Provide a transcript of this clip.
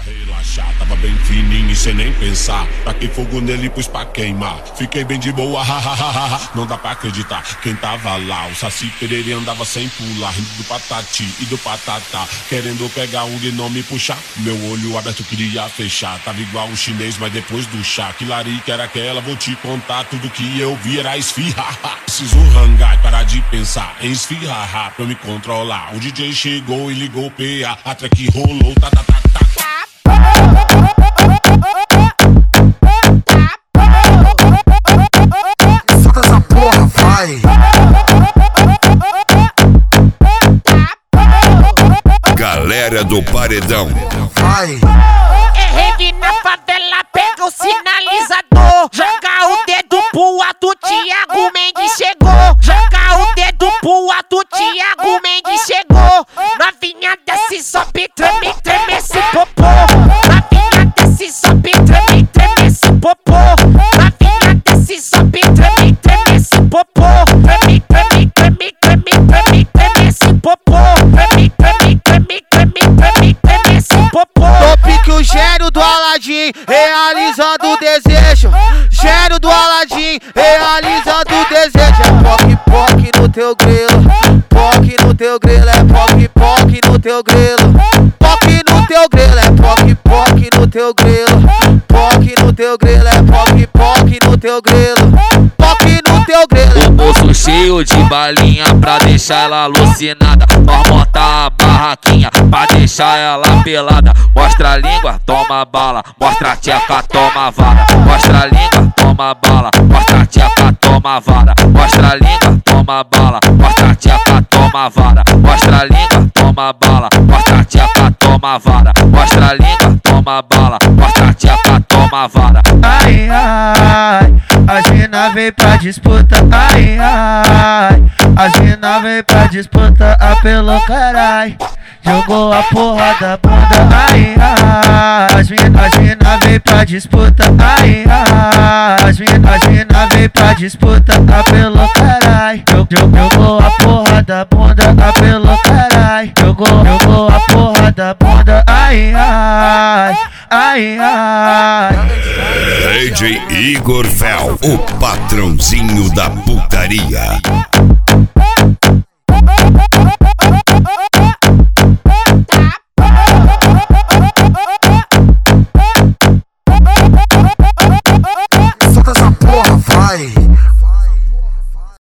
Relaxar, tava bem fininho e sem nem pensar. Taquei fogo nele, pus pra queimar. Fiquei bem de boa, hahaha. Não dá pra acreditar quem tava lá. O Saci Pererê andava sem pular, rindo do patati e do patatá, querendo pegar um de não me puxar. Meu olho aberto queria fechar. Tava igual um chinês, mas depois do chá. Que larica era aquela, vou te contar. Tudo que eu vi era esfirrar. Preciso rangar e parar de pensar em esfirrar pra eu me controlar. O DJ chegou e ligou o PA. A track rolou, tá, tá, tá, tá, tá. Solta essa porra, vai! Galera do Paredão, Vai! É rave na favela, pega o sinalizador. Joga o dedo pro alto, Thiago Mendes chegou. Joga o dedo pro alto, Thiago Mendes chegou. Novinha desce, sobe, treme, treme esse popô. Novinha desce, sobe, treme, treme esse popô. Novinha desce, sobe, treme, treme esse popô. Treme, treme, treme, treme, treme, treme esse popô. Treme, treme, treme, treme, treme, treme esse popô. Topique o gênio do Aladim, realizando o desejo. Gênio do Aladim, realizando o desejo. É poc, poc no teu grelo. Poc no teu grelo, é poc, poc no teu grelo. Poc no teu grelo, é poc, poc no teu grelo. Poc no teu grelo, é poc, poc no teu grelo. Poc no teu grelo. O bolso cheio de balinha pra deixar ela alucinada. Nós monta a barraquinha pra deixar ela pelada. Mostra a língua, toma bala. Mostra a tcheca, toma vara. Mostra a língua, toma bala. Mostra a tcheca, toma vara. Mostra a língua, toma bala. Mostra a tcheca, toma vara. Mostra a língua, toma bala. Mostra a tcheca, toma vara. Mostra a língua, toma bala. Mostra a tcheca, toma vara. Ai, ai, as mina vem pra disputa. Ai, ai, as mina vem pra disputa. Apelou, carai, jogou a porra da bunda. Ai, ai, as mina vem pra disputa. Ai, ai, as mina vem pra disputa. Apelou, carai, jogou a porra da bunda. Apelou, carai, jogou a porra da bunda. Ai, ai, ai, ai. DJ Igor Fel, o patrãozinho da putaria.